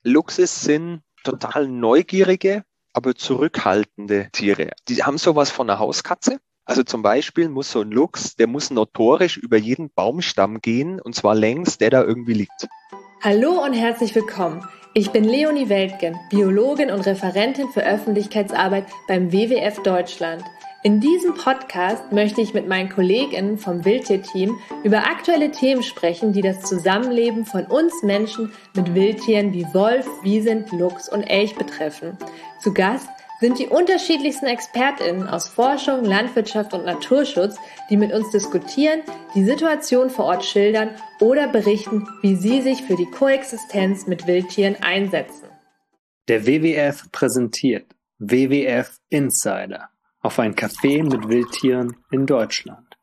Luchse sind total neugierige, aber zurückhaltende Tiere. Die haben sowas von einer Hauskatze. Also zum Beispiel muss so ein Luchs, der muss notorisch über jeden Baumstamm gehen, und zwar längs, der da irgendwie liegt. Hallo und herzlich willkommen. Ich bin Leonie Weltgen, Biologin und Referentin für Öffentlichkeitsarbeit beim WWF Deutschland. In diesem Podcast möchte ich mit meinen KollegInnen vom Wildtierteam über aktuelle Themen sprechen, die das Zusammenleben von uns Menschen mit Wildtieren wie Wolf, Wiesent, Luchs und Elch betreffen. Zu Gast sind die unterschiedlichsten ExpertInnen aus Forschung, Landwirtschaft und Naturschutz, die mit uns diskutieren, die Situation vor Ort schildern oder berichten, wie sie sich für die Koexistenz mit Wildtieren einsetzen. Der WWF präsentiert WWF Insider auf ein Café mit Wildtieren in Deutschland.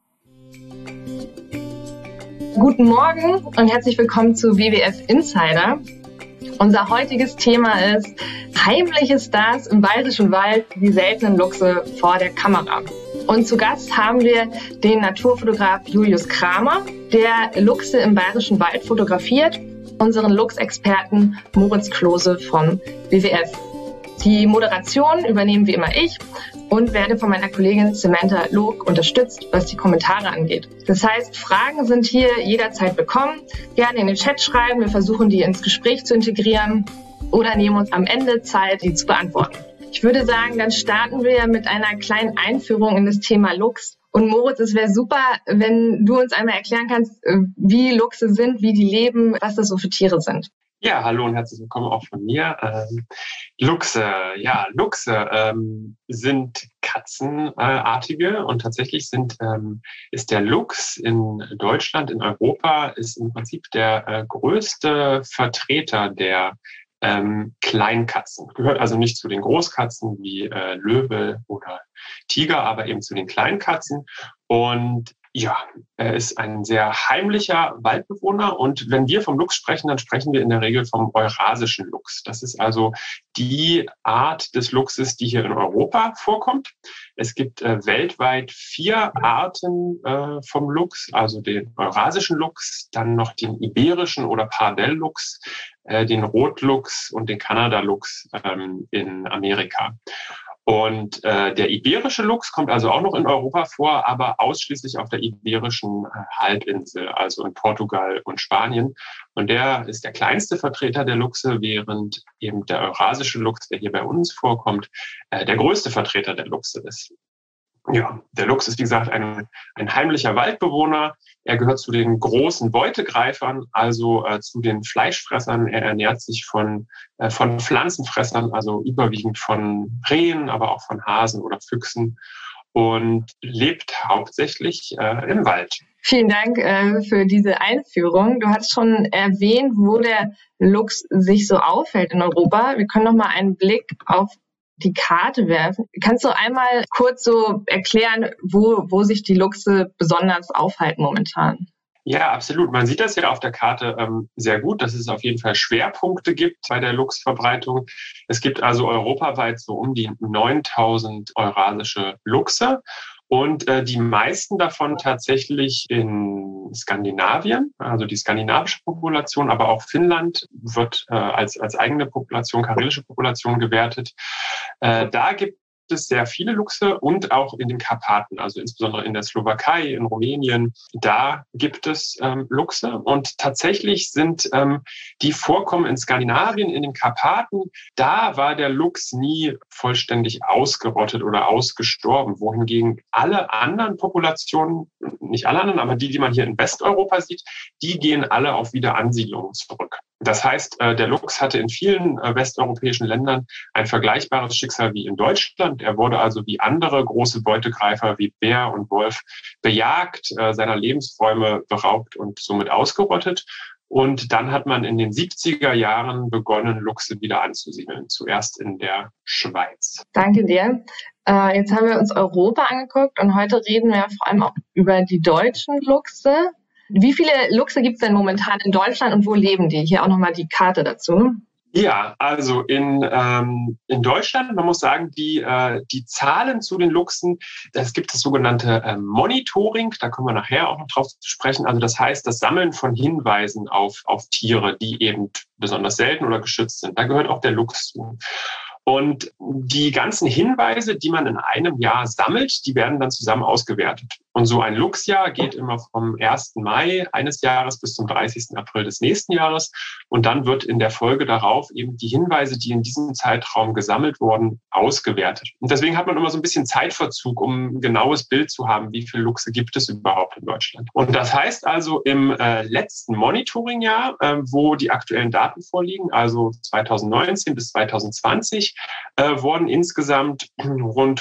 Guten Morgen und herzlich willkommen zu WWF Insider. Unser heutiges Thema ist heimliche Stars im Bayerischen Wald, die seltenen Luchse vor der Kamera. Und zu Gast haben wir den Naturfotograf Julius Kramer, der Luchse im Bayerischen Wald fotografiert, unseren Luchsexperten Moritz Klose vom WWF. Die Moderation übernehmen wie immer ich und werde von meiner Kollegin Samantha Loog unterstützt, was die Kommentare angeht. Das heißt, Fragen sind hier jederzeit willkommen. Gerne in den Chat schreiben, wir versuchen die ins Gespräch zu integrieren oder nehmen uns am Ende Zeit, die zu beantworten. Ich würde sagen, dann starten wir mit einer kleinen Einführung in das Thema Luchs. Und Moritz, es wäre super, wenn du uns einmal erklären kannst, wie Luchse sind, wie die leben, was das so für Tiere sind. Ja, hallo und herzlich willkommen auch von mir. Luchse sind katzenartige und tatsächlich ist der Luchs in Deutschland, in Europa, ist im Prinzip der größte Vertreter der Kleinkatzen. Gehört also nicht zu den Großkatzen wie Löwe oder Tiger, aber eben zu den Kleinkatzen. Und ja, er ist ein sehr heimlicher Waldbewohner und wenn wir vom Luchs sprechen, dann sprechen wir in der Regel vom eurasischen Luchs. Das ist also die Art des Luchses, die hier in Europa vorkommt. Es gibt weltweit 4 Arten vom Luchs, also den eurasischen Luchs, dann noch den iberischen oder Pardelluchs, den Rotluchs und den Kanadaluchs in Amerika. Und der iberische Luchs kommt also auch noch in Europa vor, aber ausschließlich auf der iberischen Halbinsel, also in Portugal und Spanien. Und der ist der kleinste Vertreter der Luchse, während eben der eurasische Luchs, der hier bei uns vorkommt, der größte Vertreter der Luchse ist. Ja, der Luchs ist, wie gesagt, ein heimlicher Waldbewohner. Er gehört zu den großen Beutegreifern, also zu den Fleischfressern. Er ernährt sich von Pflanzenfressern, also überwiegend von Rehen, aber auch von Hasen oder Füchsen und lebt hauptsächlich im Wald. Vielen Dank für diese Einführung. Du hast schon erwähnt, wo der Luchs sich so aufhält in Europa. Wir können noch mal einen Blick auf die Karte werfen. Kannst du einmal kurz so erklären, wo sich die Luchse besonders aufhalten momentan? Ja, absolut. Man sieht das ja auf der Karte sehr gut, dass es auf jeden Fall Schwerpunkte gibt bei der Luchsverbreitung. Es gibt also europaweit so um die 9.000 eurasische Luchse. Und die meisten davon tatsächlich in Skandinavien, also die skandinavische Population, aber auch Finnland wird als eigene Population, karelische Population gewertet. Da gibt es sehr viele Luchse und auch in den Karpaten, also insbesondere in der Slowakei, in Rumänien, da gibt es Luchse und tatsächlich sind die Vorkommen in Skandinavien, in den Karpaten, da war der Luchs nie vollständig ausgerottet oder ausgestorben, wohingegen alle anderen Populationen, nicht alle anderen, aber die man hier in Westeuropa sieht, die gehen alle auf Wiederansiedlung zurück. Das heißt, der Luchs hatte in vielen westeuropäischen Ländern ein vergleichbares Schicksal wie in Deutschland. Er wurde also wie andere große Beutegreifer wie Bär und Wolf bejagt, seiner Lebensräume beraubt und somit ausgerottet. Und dann hat man in den 70er Jahren begonnen, Luchse wieder anzusiedeln, zuerst in der Schweiz. Danke dir. Jetzt haben wir uns Europa angeguckt und heute reden wir vor allem auch über die deutschen Luchse. Wie viele Luchse gibt es denn momentan in Deutschland und wo leben die? Hier auch nochmal die Karte dazu. Ja, also in Deutschland, man muss sagen, die Zahlen zu den Luchsen, es gibt das sogenannte Monitoring, da kommen wir nachher auch noch drauf zu sprechen. Also das heißt, das Sammeln von Hinweisen auf Tiere, die eben besonders selten oder geschützt sind. Da gehört auch der Luchs zu. Und die ganzen Hinweise, die man in einem Jahr sammelt, die werden dann zusammen ausgewertet. Und so ein Luchsjahr geht immer vom 1. Mai eines Jahres bis zum 30. April des nächsten Jahres. Und dann wird in der Folge darauf eben die Hinweise, die in diesem Zeitraum gesammelt wurden, ausgewertet. Und deswegen hat man immer so ein bisschen Zeitverzug, um ein genaues Bild zu haben, wie viele Luchse gibt es überhaupt in Deutschland. Und das heißt also, im letzten Monitoringjahr, wo die aktuellen Daten vorliegen, also 2019 bis 2020, wurden insgesamt rund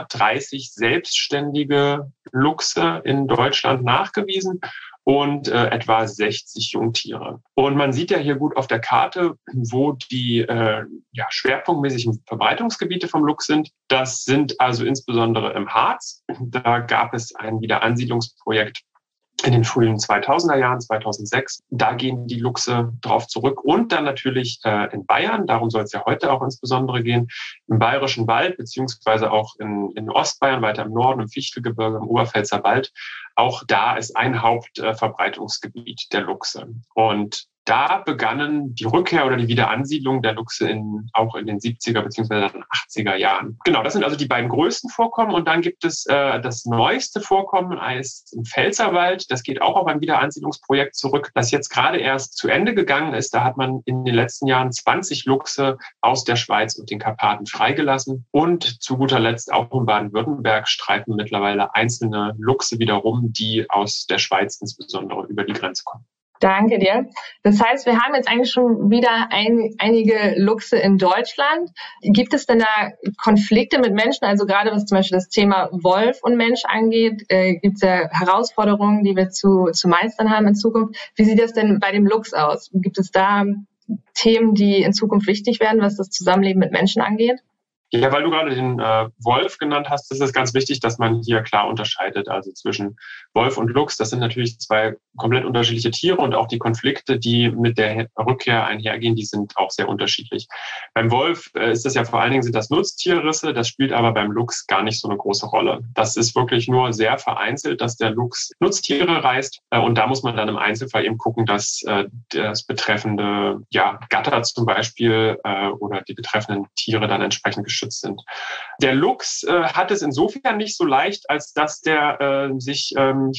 130 selbstständige Luchse in Deutschland nachgewiesen und etwa 60 Jungtiere. Und man sieht ja hier gut auf der Karte, wo die schwerpunktmäßigen Verbreitungsgebiete vom Luchs sind. Das sind also insbesondere im Harz. Da gab es ein Wiederansiedlungsprojekt in den frühen 2000er Jahren, 2006. Da gehen die Luchse drauf zurück. Und dann natürlich in Bayern, darum soll es ja heute auch insbesondere gehen, im Bayerischen Wald, beziehungsweise auch in Ostbayern, weiter im Norden, im Fichtelgebirge, im Oberpfälzer Wald. Auch da ist ein Hauptverbreitungsgebiet der Luchse. Und da begannen die Rückkehr oder die Wiederansiedlung der Luchse auch in den 70er bzw. 80er Jahren. Genau, das sind also die beiden größten Vorkommen. Und dann gibt es das neueste Vorkommen heißt im Pfälzerwald. Das geht auch auf ein Wiederansiedlungsprojekt zurück, das jetzt gerade erst zu Ende gegangen ist. Da hat man in den letzten Jahren 20 Luchse aus der Schweiz und den Karpaten freigelassen. Und zu guter Letzt auch in Baden-Württemberg streifen mittlerweile einzelne Luchse wieder rum, die aus der Schweiz insbesondere über die Grenze kommen. Danke dir. Das heißt, wir haben jetzt eigentlich schon wieder einige Luchse in Deutschland. Gibt es denn da Konflikte mit Menschen? Also gerade was zum Beispiel das Thema Wolf und Mensch angeht, gibt es ja Herausforderungen, die wir zu meistern haben in Zukunft. Wie sieht das denn bei dem Luchs aus? Gibt es da Themen, die in Zukunft wichtig werden, was das Zusammenleben mit Menschen angeht? Ja, weil du gerade den Wolf genannt hast, ist es ganz wichtig, dass man hier klar unterscheidet. Also zwischen Wolf und Luchs, das sind natürlich zwei komplett unterschiedliche Tiere und auch die Konflikte, die mit der Rückkehr einhergehen, die sind auch sehr unterschiedlich. Beim Wolf ist das ja vor allen Dingen sind das Nutztierrisse, das spielt aber beim Luchs gar nicht so eine große Rolle. Das ist wirklich nur sehr vereinzelt, dass der Luchs Nutztiere reißt und da muss man dann im Einzelfall eben gucken, dass das betreffende Gatter zum Beispiel oder die betreffenden Tiere dann entsprechend geschützt sind. Der Luchs hat es insofern nicht so leicht, als dass der sich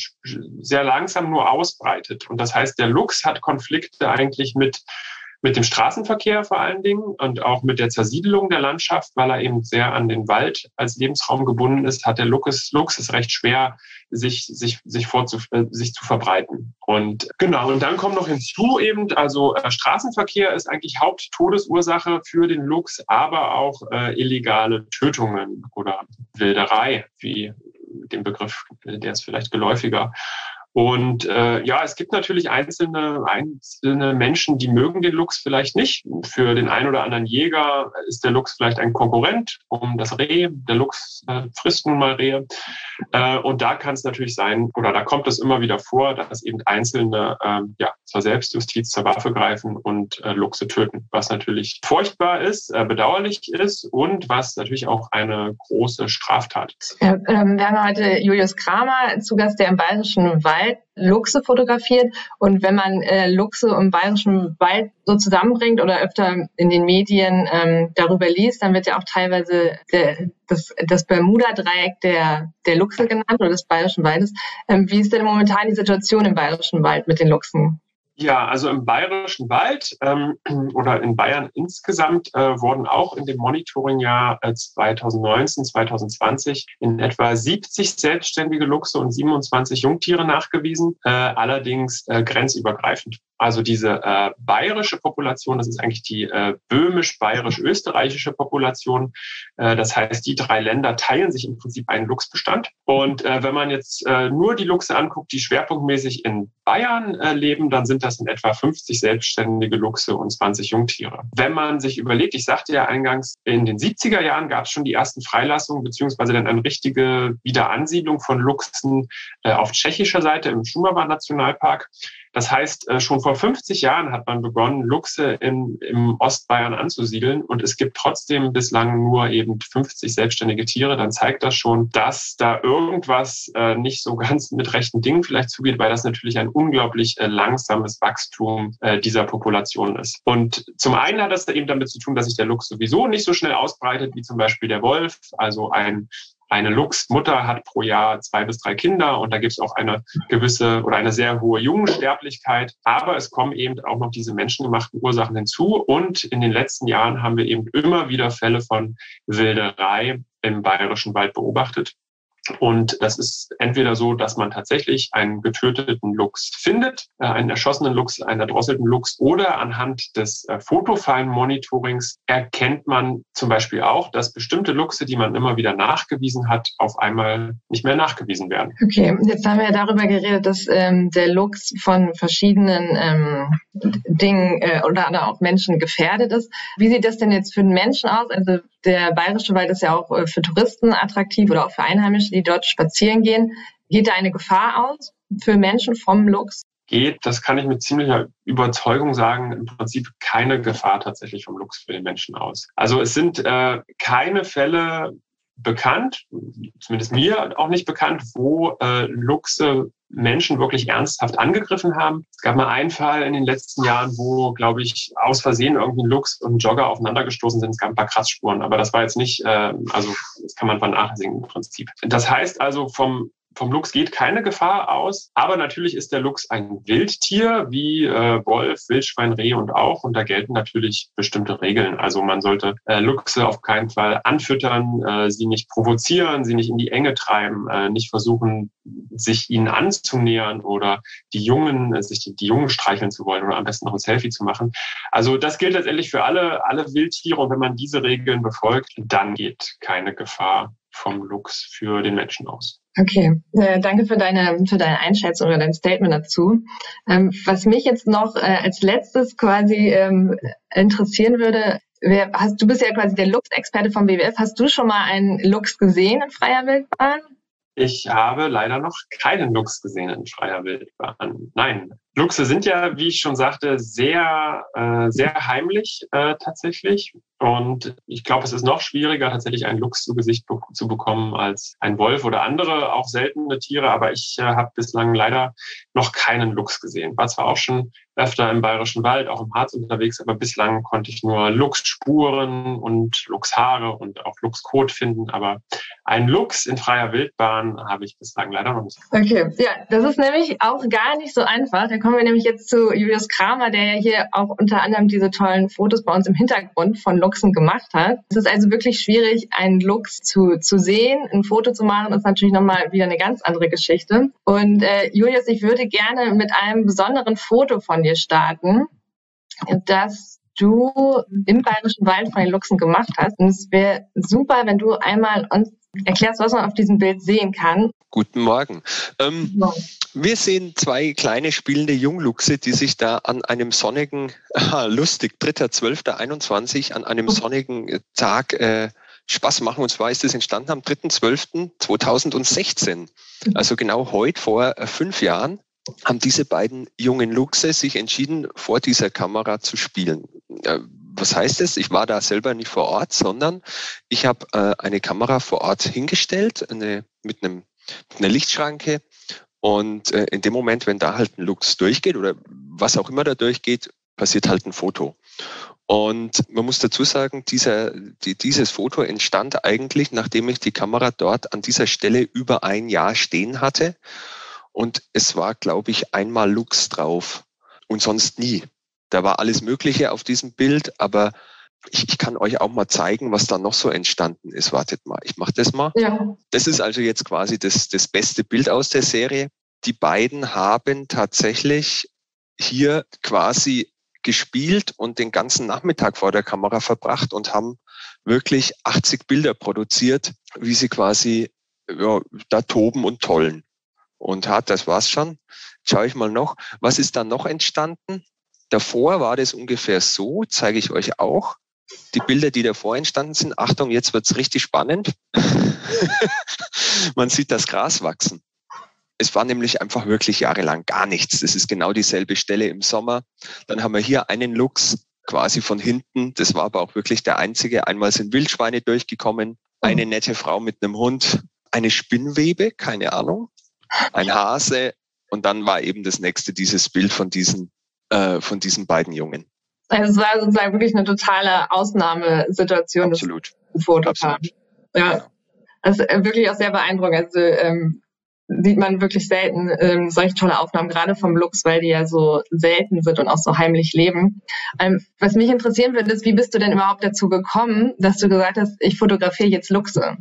sehr langsam nur ausbreitet. Und das heißt, der Luchs hat Konflikte eigentlich mit dem Straßenverkehr vor allen Dingen und auch mit der Zersiedelung der Landschaft, weil er eben sehr an den Wald als Lebensraum gebunden ist, hat der Luchs es recht schwer, sich zu verbreiten. Und genau, und dann kommt noch hinzu eben, also Straßenverkehr ist eigentlich Haupttodesursache für den Luchs, aber auch illegale Tötungen oder Wilderei, wie den Begriff, der ist vielleicht geläufiger. Und es gibt natürlich einzelne Menschen, die mögen den Luchs vielleicht nicht. Für den einen oder anderen Jäger ist der Luchs vielleicht ein Konkurrent um das Reh. Der Luchs frisst nun mal Rehe. Und da kann es natürlich sein, oder da kommt es immer wieder vor, dass eben Einzelne zur Selbstjustiz zur Waffe greifen und Luchse töten, was natürlich furchtbar ist, bedauerlich ist und was natürlich auch eine große Straftat ist. Ja, wir haben heute Julius Kramer zu Gast, der im Bayerischen Wald Luchse fotografiert. Und wenn man Luchse im Bayerischen Wald so zusammenbringt oder öfter in den Medien darüber liest, dann wird ja auch teilweise das Bermuda-Dreieck der Luchse genannt oder des Bayerischen Waldes. Wie ist denn momentan die Situation im Bayerischen Wald mit den Luchsen? Ja, also im Bayerischen Wald oder in Bayern insgesamt wurden auch in dem Monitoringjahr 2019, 2020 in etwa 70 selbstständige Luchse und 27 Jungtiere nachgewiesen, allerdings grenzübergreifend. Also diese bayerische Population, das ist eigentlich die böhmisch-bayerisch-österreichische Population. Das heißt, die drei Länder teilen sich im Prinzip einen Luchsbestand. Und wenn man jetzt nur die Luchse anguckt, die schwerpunktmäßig in Bayern leben, dann sind das in etwa 50 selbstständige Luchse und 20 Jungtiere. Wenn man sich überlegt, ich sagte ja eingangs, in den 70er Jahren gab es schon die ersten Freilassungen beziehungsweise dann eine richtige Wiederansiedlung von Luchsen auf tschechischer Seite im Šumava-Nationalpark. Das heißt, schon vor 50 Jahren hat man begonnen, Luchse im Ostbayern anzusiedeln und es gibt trotzdem bislang nur eben 50 selbstständige Tiere. Dann zeigt das schon, dass da irgendwas nicht so ganz mit rechten Dingen vielleicht zugeht, weil das natürlich ein unglaublich langsames Wachstum dieser Population ist. Und zum einen hat das eben damit zu tun, dass sich der Luchs sowieso nicht so schnell ausbreitet wie zum Beispiel der Wolf. Also eine Luchsmutter hat pro Jahr 2 bis 3 Kinder und da gibt es auch eine gewisse oder eine sehr hohe Jungensterblichkeit. Aber es kommen eben auch noch diese menschengemachten Ursachen hinzu. Und in den letzten Jahren haben wir eben immer wieder Fälle von Wilderei im Bayerischen Wald beobachtet. Und das ist entweder so, dass man tatsächlich einen getöteten Luchs findet, einen erschossenen Luchs, einen erdrosselten Luchs, oder anhand des Fotofallen-Monitorings erkennt man zum Beispiel auch, dass bestimmte Luchse, die man immer wieder nachgewiesen hat, auf einmal nicht mehr nachgewiesen werden. Okay, jetzt haben wir ja darüber geredet, dass der Luchs von verschiedenen Dingen oder auch Menschen gefährdet ist. Wie sieht das denn jetzt für den Menschen aus? Also der Bayerische Wald ist ja auch für Touristen attraktiv oder auch für Einheimische, die dort spazieren gehen. Geht da eine Gefahr aus für Menschen vom Luchs? Das kann ich mit ziemlicher Überzeugung sagen, im Prinzip keine Gefahr tatsächlich vom Luchs für den Menschen aus. Also es sind keine Fälle bekannt, zumindest mir auch nicht bekannt, wo Luchse Menschen wirklich ernsthaft angegriffen haben. Es gab mal einen Fall in den letzten Jahren, wo, glaube ich, aus Versehen irgendwie ein Luchs und ein Jogger aufeinander gestoßen sind. Es gab ein paar Kratzspuren, aber das war jetzt nicht, also das kann man vernachlässigen im Prinzip. Das heißt also, vom Luchs geht keine Gefahr aus, aber natürlich ist der Luchs ein Wildtier wie Wolf, Wildschwein, Reh und auch. Und da gelten natürlich bestimmte Regeln. Also man sollte Luchse auf keinen Fall anfüttern, sie nicht provozieren, sie nicht in die Enge treiben, nicht versuchen, sich ihnen anzunähern oder die Jungen streicheln zu wollen oder am besten noch ein Selfie zu machen. Also das gilt letztendlich für alle Wildtiere. Und wenn man diese Regeln befolgt, dann geht keine Gefahr vom Luchs für den Menschen aus. Okay, danke für deine Einschätzung oder dein Statement dazu. Was mich jetzt noch als letztes quasi interessieren würde, du bist ja quasi der Luchsexperte vom WWF. Hast du schon mal einen Luchs gesehen in freier Wildbahn? Ich habe leider noch keinen Luchs gesehen in freier Wildbahn. Nein. Luchse sind ja, wie ich schon sagte, sehr heimlich tatsächlich. Und ich glaube, es ist noch schwieriger, tatsächlich einen Luchs zu Gesicht zu bekommen als ein Wolf oder andere, auch seltene Tiere. Aber ich habe bislang leider noch keinen Luchs gesehen. War zwar auch schon öfter im Bayerischen Wald, auch im Harz unterwegs, aber bislang konnte ich nur Luchsspuren und Luchshaare und auch Luchskot finden. Aber einen Luchs in freier Wildbahn habe ich bislang leider noch nicht. Okay, ja, das ist nämlich auch gar nicht so einfach. Da kommen wir nämlich jetzt zu Julius Kramer, der ja hier auch unter anderem diese tollen Fotos bei uns im Hintergrund von Luchsen gemacht hat. Es ist also wirklich schwierig, einen Luchs zu sehen. Ein Foto zu machen ist natürlich nochmal wieder eine ganz andere Geschichte. Und Julius, ich würde gerne mit einem besonderen Foto von dir starten, das du im Bayerischen Wald von den Luchsen gemacht hast. Und es wäre super, wenn du einmal uns erklärst, was man auf diesem Bild sehen kann. Guten Morgen. Wir sehen 2 kleine spielende Jungluchse, die sich da an einem sonnigen, lustig, 3.12.21, an einem sonnigen Tag Spaß machen. Und zwar ist es entstanden am 3.12.2016. Also genau heute, vor 5 Jahren, haben diese beiden jungen Luchse sich entschieden, vor dieser Kamera zu spielen. Was heißt es? Ich war da selber nicht vor Ort, sondern ich habe eine Kamera vor Ort hingestellt, mit einer Lichtschranke. Und in dem Moment, wenn da halt ein Luchs durchgeht oder was auch immer da durchgeht, passiert halt ein Foto. Und man muss dazu sagen, dieses Foto entstand eigentlich, nachdem ich die Kamera dort an dieser Stelle über 1 Jahr stehen hatte. Und es war, glaube ich, einmal Luchs drauf und sonst nie. Da war alles Mögliche auf diesem Bild, aber ich kann euch auch mal zeigen, was da noch so entstanden ist. Wartet mal, ich mache das mal. Ja. Das ist also jetzt quasi das beste Bild aus der Serie. Die beiden haben tatsächlich hier quasi gespielt und den ganzen Nachmittag vor der Kamera verbracht und haben wirklich 80 Bilder produziert, wie sie quasi da toben und tollen. Und das war's schon. Schaue ich mal noch. Was ist da noch entstanden? Davor war das ungefähr so, zeige ich euch auch. Die Bilder, die davor entstanden sind. Achtung, jetzt wird's richtig spannend. Man sieht das Gras wachsen. Es war nämlich einfach wirklich jahrelang gar nichts. Das ist genau dieselbe Stelle im Sommer. Dann haben wir hier einen Luchs quasi von hinten. Das war aber auch wirklich der einzige. Einmal sind Wildschweine durchgekommen, eine nette Frau mit einem Hund, eine Spinnwebe, keine Ahnung, ein Hase. Und dann war eben das nächste dieses Bild von diesen beiden Jungen. Also es war sozusagen wirklich eine totale Ausnahmesituation. Absolut. Das Foto. Absolut. Ja, Genau. das ist wirklich auch sehr beeindruckend. Also sieht man wirklich selten solche tolle Aufnahmen, gerade vom Luchs, weil die ja so selten sind und auch so heimlich leben. Was mich interessieren würde, ist, wie bist du denn überhaupt dazu gekommen, dass du gesagt hast, ich fotografiere jetzt Luchse?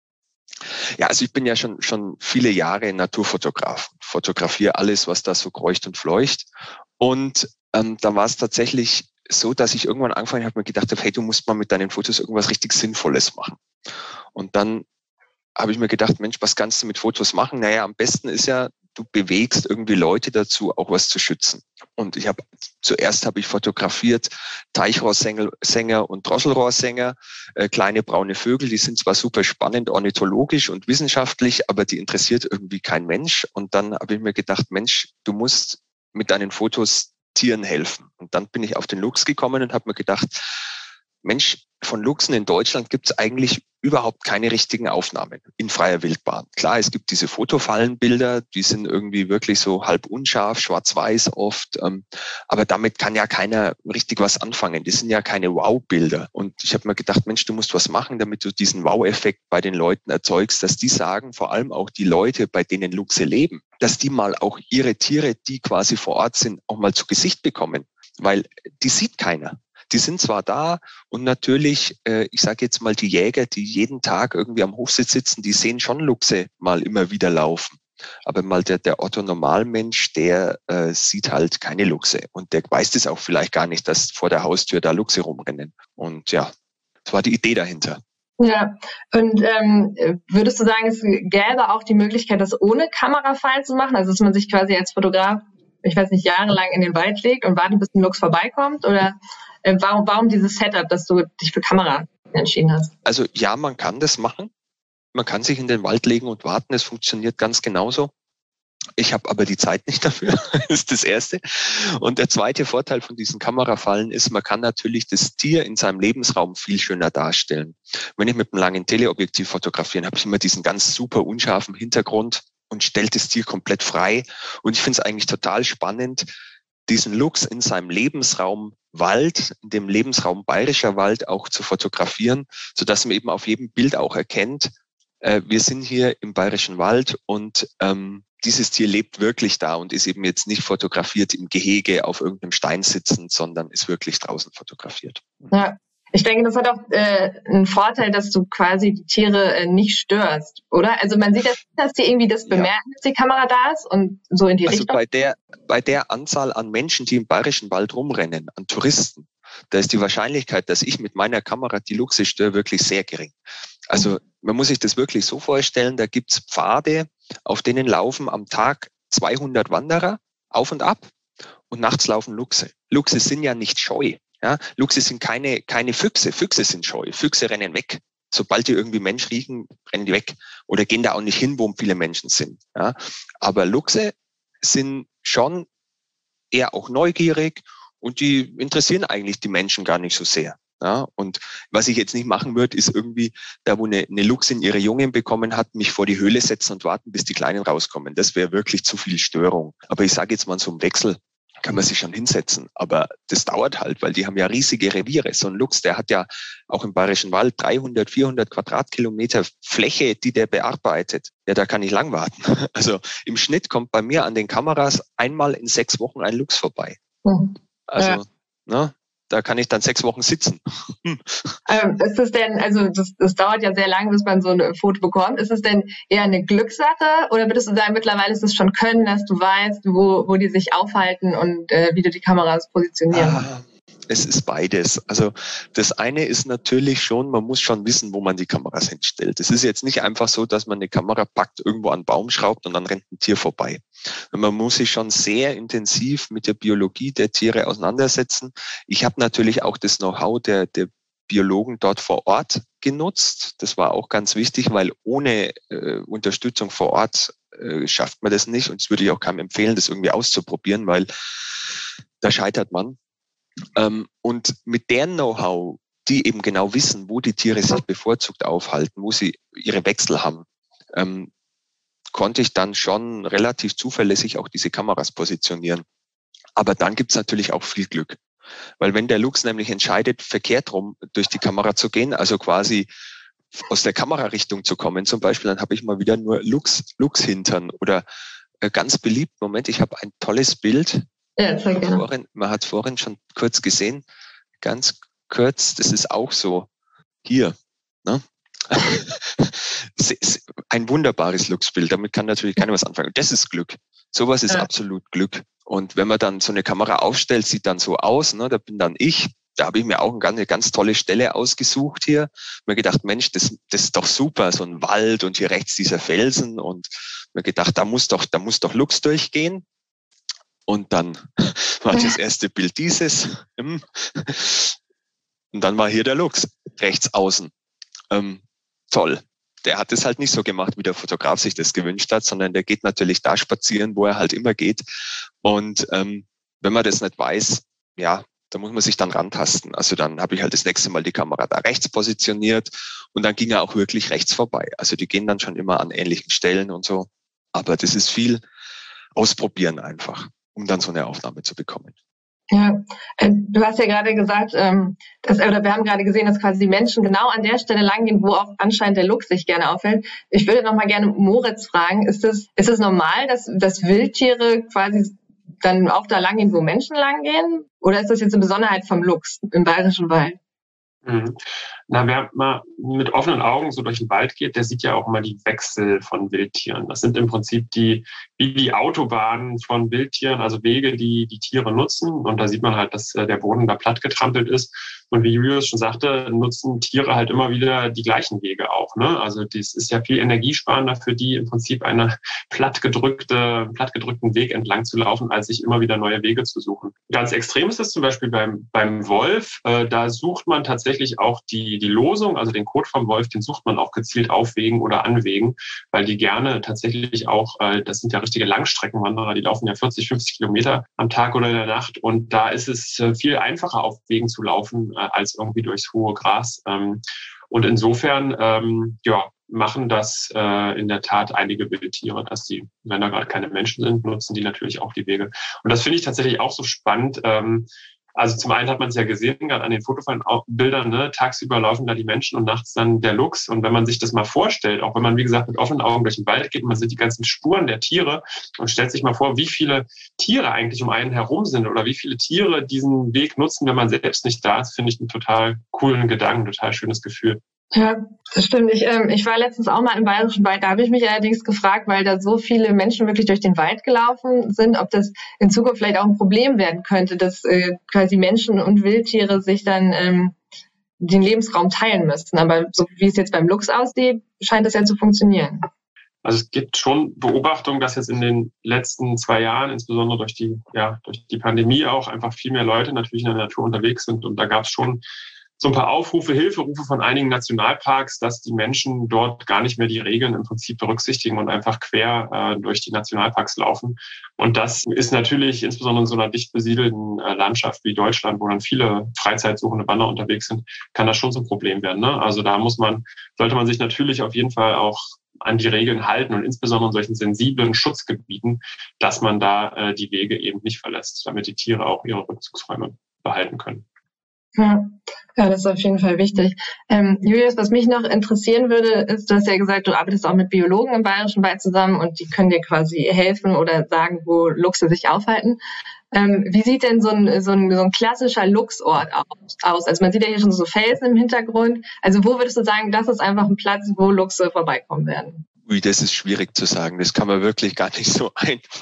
Ja, also ich bin ja schon viele Jahre Naturfotograf, fotografiere alles, was da so kreucht und fleucht. Und da war es tatsächlich so, dass ich irgendwann angefangen habe, mir gedacht habe, hey, du musst mal mit deinen Fotos irgendwas richtig Sinnvolles machen. Und dann habe ich mir gedacht, Mensch, was kannst du mit Fotos machen? Naja, am besten ist ja, du bewegst irgendwie Leute dazu, auch was zu schützen. Und zuerst habe ich fotografiert Teichrohrsänger und Drosselrohrsänger, kleine braune Vögel, die sind zwar super spannend, ornithologisch und wissenschaftlich, aber die interessiert irgendwie kein Mensch. Und dann habe ich mir gedacht, Mensch, du musst mit deinen Fotos Tieren helfen. Und dann bin ich auf den Luchs gekommen und habe mir gedacht, Mensch, von Luchsen in Deutschland gibt es eigentlich überhaupt keine richtigen Aufnahmen in freier Wildbahn. Klar, es gibt diese Fotofallenbilder, die sind irgendwie wirklich so halb unscharf, schwarz-weiß oft, aber damit kann ja keiner richtig was anfangen. Das sind ja keine Wow-Bilder. Und ich habe mir gedacht, Mensch, du musst was machen, damit du diesen Wow-Effekt bei den Leuten erzeugst, dass die sagen, vor allem auch die Leute, bei denen Luchse leben, dass die mal auch ihre Tiere, die quasi vor Ort sind, auch mal zu Gesicht bekommen, weil die sieht keiner. Die sind zwar da und natürlich, ich sage jetzt mal, die Jäger, die jeden Tag irgendwie am Hofsitz sitzen, die sehen schon Luchse mal immer wieder laufen. Aber mal der Otto-Normalmensch, der sieht halt keine Luchse. Und der weiß das auch vielleicht gar nicht, dass vor der Haustür da Luchse rumrennen. Und ja, das war die Idee dahinter. Ja, und würdest du sagen, es gäbe auch die Möglichkeit, das ohne Kamerafallen zu machen? Also dass man sich quasi als Fotograf, ich weiß nicht, jahrelang in den Wald legt und wartet, bis ein Luchs vorbeikommt? Oder warum dieses Setup, dass du dich für Kamera entschieden hast? Also ja, man kann das machen. Man kann sich in den Wald legen und warten. Es funktioniert ganz genauso. Ich habe aber die Zeit nicht dafür, ist das Erste. Und der zweite Vorteil von diesen Kamerafallen ist, man kann natürlich das Tier in seinem Lebensraum viel schöner darstellen. Wenn ich mit einem langen Teleobjektiv fotografiere, habe ich immer diesen ganz super unscharfen Hintergrund und stelle das Tier komplett frei. Und ich finde es eigentlich total spannend, diesen Luchs in seinem Lebensraum Wald, in dem Lebensraum Bayerischer Wald auch zu fotografieren, sodass man eben auf jedem Bild auch erkennt, wir sind hier im Bayerischen Wald und dieses Tier lebt wirklich da und ist eben jetzt nicht fotografiert im Gehege auf irgendeinem Stein sitzend, sondern ist wirklich draußen fotografiert. Ja, ich denke, das hat auch einen Vorteil, dass du quasi die Tiere nicht störst, oder? Also man sieht, dass die irgendwie das bemerken, dass die Kamera da ist und so in die Richtung. Also bei der Anzahl an Menschen, die im Bayerischen Wald rumrennen, an Touristen, da ist die Wahrscheinlichkeit, dass ich mit meiner Kamera die Luchse störe, wirklich sehr gering. Also man muss sich das wirklich so vorstellen, da gibt's Pfade, auf denen laufen am Tag 200 Wanderer auf und ab und nachts laufen Luchse. Luchse sind ja nicht scheu. Ja? Luchse sind keine Füchse. Füchse sind scheu. Füchse rennen weg. Sobald die irgendwie Mensch riechen, rennen die weg oder gehen da auch nicht hin, wo viele Menschen sind. Ja? Aber Luchse sind schon eher auch neugierig und die interessieren eigentlich die Menschen gar nicht so sehr. Ja, und was ich jetzt nicht machen würde, ist irgendwie, da wo eine Luchsin ihre Jungen bekommen hat, mich vor die Höhle setzen und warten, bis die Kleinen rauskommen. Das wäre wirklich zu viel Störung. Aber ich sage jetzt mal, so im Wechsel kann man sich schon hinsetzen. Aber das dauert halt, weil die haben ja riesige Reviere. So ein Luchs, der hat ja auch im Bayerischen Wald 300, 400 Quadratkilometer Fläche, die der bearbeitet. Ja, da kann ich lang warten. Also im Schnitt kommt bei mir an den Kameras einmal in 6 Wochen ein Luchs vorbei. Also, ne? Da kann ich dann 6 Wochen sitzen. Ist es denn, also das dauert ja sehr lange, bis man so ein Foto bekommt. Ist es denn eher eine Glückssache oder würdest du sagen, mittlerweile ist es schon Können, dass du weißt, wo die sich aufhalten und wie du die Kameras positionieren? Es ist beides. Also das eine ist natürlich schon, man muss schon wissen, wo man die Kameras hinstellt. Es ist jetzt nicht einfach so, dass man eine Kamera packt, irgendwo an einen Baum schraubt und dann rennt ein Tier vorbei. Man muss sich schon sehr intensiv mit der Biologie der Tiere auseinandersetzen. Ich habe natürlich auch das Know-how der Biologen dort vor Ort genutzt. Das war auch ganz wichtig, weil ohne Unterstützung vor Ort schafft man das nicht. Und das würde ich auch keinem empfehlen, das irgendwie auszuprobieren, weil da scheitert man. Und mit deren Know-how, die eben genau wissen, wo die Tiere sich bevorzugt aufhalten, wo sie ihre Wechsel haben, konnte ich dann schon relativ zuverlässig auch diese Kameras positionieren. Aber dann gibt's natürlich auch viel Glück. Weil wenn der Luchs nämlich entscheidet, verkehrt rum durch die Kamera zu gehen, also quasi aus der Kamerarichtung zu kommen zum Beispiel, dann habe ich mal wieder nur Luchshintern. Oder ganz beliebt, Moment, ich habe ein tolles Bild. Ja, sehr gerne. Man hat vorhin schon kurz gesehen, ganz kurz, das ist auch so hier. Ne? Ein wunderbares Luchsbild, damit kann natürlich keiner was anfangen. Das ist Glück. Sowas ist absolut Glück. Und wenn man dann so eine Kamera aufstellt, sieht dann so aus, ne, da bin dann ich. Da habe ich mir auch eine ganz tolle Stelle ausgesucht hier. Mir gedacht, Mensch, das ist doch super, so ein Wald und hier rechts dieser Felsen. Und mir gedacht, da muss doch Luchs durchgehen. Und dann war das erste Bild dieses. Und dann war hier der Luchs, rechts außen. Toll. Der hat es halt nicht so gemacht, wie der Fotograf sich das gewünscht hat, sondern der geht natürlich da spazieren, wo er halt immer geht. Und wenn man das nicht weiß, ja, da muss man sich dann rantasten. Also dann habe ich halt das nächste Mal die Kamera da rechts positioniert und dann ging er auch wirklich rechts vorbei. Also die gehen dann schon immer an ähnlichen Stellen und so. Aber das ist viel ausprobieren einfach, um dann so eine Aufnahme zu bekommen. Ja, du hast ja gerade gesagt, wir haben gerade gesehen, dass quasi die Menschen genau an der Stelle langgehen, wo auch anscheinend der Luchs sich gerne aufhält. Ich würde noch mal gerne Moritz fragen, ist es normal, dass Wildtiere quasi dann auch da langgehen, wo Menschen langgehen? Oder ist das jetzt eine Besonderheit vom Luchs im Bayerischen Wald? Na, wer mal mit offenen Augen so durch den Wald geht, der sieht ja auch immer die Wechsel von Wildtieren. Das sind im Prinzip wie die Autobahnen von Wildtieren, also Wege, die Tiere nutzen. Und da sieht man halt, dass der Boden da platt getrampelt ist. Und wie Julius schon sagte, nutzen Tiere halt immer wieder die gleichen Wege auch, ne? Also das ist ja viel energiesparender für die, im Prinzip einen plattgedrückten Weg entlang zu laufen, als sich immer wieder neue Wege zu suchen. Ganz extrem ist das zum Beispiel beim Wolf. Da sucht man tatsächlich auch die Losung, also den Kot vom Wolf, den sucht man auch gezielt auf Wegen oder an Wegen, weil die gerne tatsächlich auch, das sind ja richtige Langstreckenwanderer, die laufen ja 40, 50 Kilometer am Tag oder in der Nacht. Und da ist es viel einfacher, auf Wegen zu laufen, als irgendwie durchs hohe Gras. Und insofern, machen das in der Tat einige Wildtiere, dass die, wenn da gerade keine Menschen sind, nutzen die natürlich auch die Wege. Und das finde ich tatsächlich auch so spannend. Also zum einen hat man es ja gesehen, gerade an den Fotobildern, ne, tagsüber laufen da die Menschen und nachts dann der Luchs. Und wenn man sich das mal vorstellt, auch wenn man, wie gesagt, mit offenen Augen durch den Wald geht und man sieht die ganzen Spuren der Tiere und stellt sich mal vor, wie viele Tiere eigentlich um einen herum sind oder wie viele Tiere diesen Weg nutzen, wenn man selbst nicht da ist, finde ich einen total coolen Gedanken, total schönes Gefühl. Ja, das stimmt. Ich war letztens auch mal im Bayerischen Wald. Da habe ich mich allerdings gefragt, weil da so viele Menschen wirklich durch den Wald gelaufen sind, ob das in Zukunft vielleicht auch ein Problem werden könnte, dass quasi Menschen und Wildtiere sich dann den Lebensraum teilen müssten. Aber so wie es jetzt beim Luchs aussieht, scheint das ja zu funktionieren. Also es gibt schon Beobachtungen, dass jetzt in den letzten 2 Jahren, insbesondere durch die Pandemie auch, einfach viel mehr Leute natürlich in der Natur unterwegs sind. Und da gab es schon so ein paar Hilferufe von einigen Nationalparks, dass die Menschen dort gar nicht mehr die Regeln im Prinzip berücksichtigen und einfach quer durch die Nationalparks laufen. Und das ist natürlich insbesondere in so einer dicht besiedelten Landschaft wie Deutschland, wo dann viele freizeitsuchende Wanderer unterwegs sind, kann das schon so ein Problem werden, ne? Also da sollte man sich natürlich auf jeden Fall auch an die Regeln halten und insbesondere in solchen sensiblen Schutzgebieten, dass man da die Wege eben nicht verlässt, damit die Tiere auch ihre Rückzugsräume behalten können. Ja, das ist auf jeden Fall wichtig. Julius, was mich noch interessieren würde, ist, du hast ja gesagt, du arbeitest auch mit Biologen im Bayerischen Wald zusammen und die können dir quasi helfen oder sagen, wo Luchse sich aufhalten. Wie sieht denn so ein klassischer Luchsort aus? Also man sieht ja hier schon so Felsen im Hintergrund. Also wo würdest du sagen, das ist einfach ein Platz, wo Luchse vorbeikommen werden? Ui, das ist schwierig zu sagen. Das kann man wirklich gar nicht so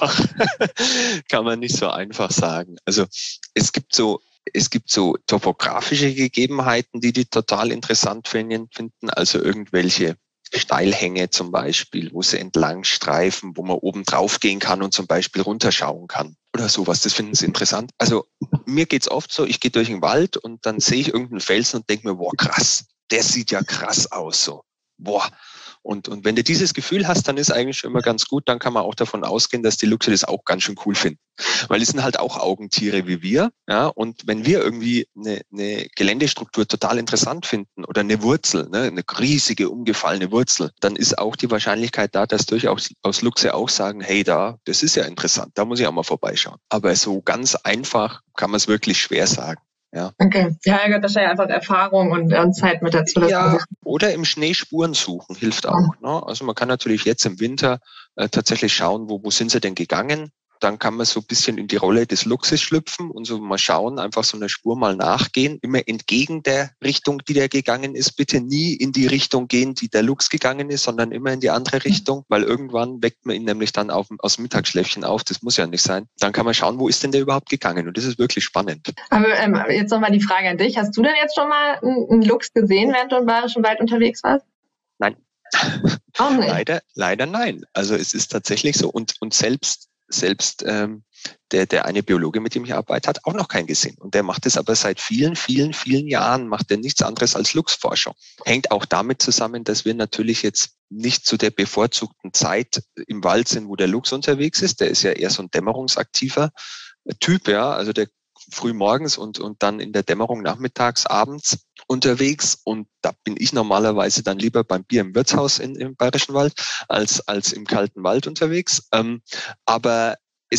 einfach sagen. Also es gibt so topografische Gegebenheiten, die total interessant finden. Also irgendwelche Steilhänge zum Beispiel, wo sie entlang streifen, wo man oben drauf gehen kann und zum Beispiel runterschauen kann oder sowas. Das finden sie interessant. Also mir geht's oft so, ich gehe durch den Wald und dann sehe ich irgendeinen Felsen und denke mir, boah, krass, der sieht ja krass aus so. Boah. Und wenn du dieses Gefühl hast, dann ist eigentlich schon immer ganz gut, dann kann man auch davon ausgehen, dass die Luchse das auch ganz schön cool finden. Weil die sind halt auch Augentiere wie wir, ja, und wenn wir irgendwie eine Geländestruktur total interessant finden oder eine Wurzel, ne, eine riesige umgefallene Wurzel, dann ist auch die Wahrscheinlichkeit da, dass durchaus Luchse auch sagen, hey, das ist ja interessant, da muss ich auch mal vorbeischauen. Aber so ganz einfach kann man es wirklich schwer sagen. Ja. Okay. Ja, gehört wahrscheinlich einfach Erfahrung und Zeit mit dazu. Ja, oder im Schnee Spuren suchen hilft auch. Ne? Also man kann natürlich jetzt im Winter tatsächlich schauen, wo sind sie denn gegangen. Dann kann man so ein bisschen in die Rolle des Luchses schlüpfen und so mal schauen, einfach so eine Spur mal nachgehen. Immer entgegen der Richtung, die der gegangen ist. Bitte nie in die Richtung gehen, die der Luchs gegangen ist, sondern immer in die andere Richtung, weil irgendwann weckt man ihn nämlich dann aus dem Mittagsschläfchen auf. Das muss ja nicht sein. Dann kann man schauen, wo ist denn der überhaupt gegangen? Und das ist wirklich spannend. Aber jetzt nochmal die Frage an dich. Hast du denn jetzt schon mal einen Luchs gesehen, während du im Bayerischen Wald unterwegs warst? Nein. Auch nicht. Leider nein. Also es ist tatsächlich so. Und selbst der eine Biologe, mit dem ich arbeite, hat auch noch keinen gesehen. Und der macht es aber seit vielen, vielen, vielen Jahren, macht er nichts anderes als Luchsforschung. Hängt auch damit zusammen, dass wir natürlich jetzt nicht zu der bevorzugten Zeit im Wald sind, wo der Luchs unterwegs ist. Der ist ja eher so ein dämmerungsaktiver Typ, ja, also der früh morgens und dann in der Dämmerung nachmittags, abends unterwegs. Und da bin ich normalerweise dann lieber beim Bier im Wirtshaus im Bayerischen Wald als im kalten Wald unterwegs. Aber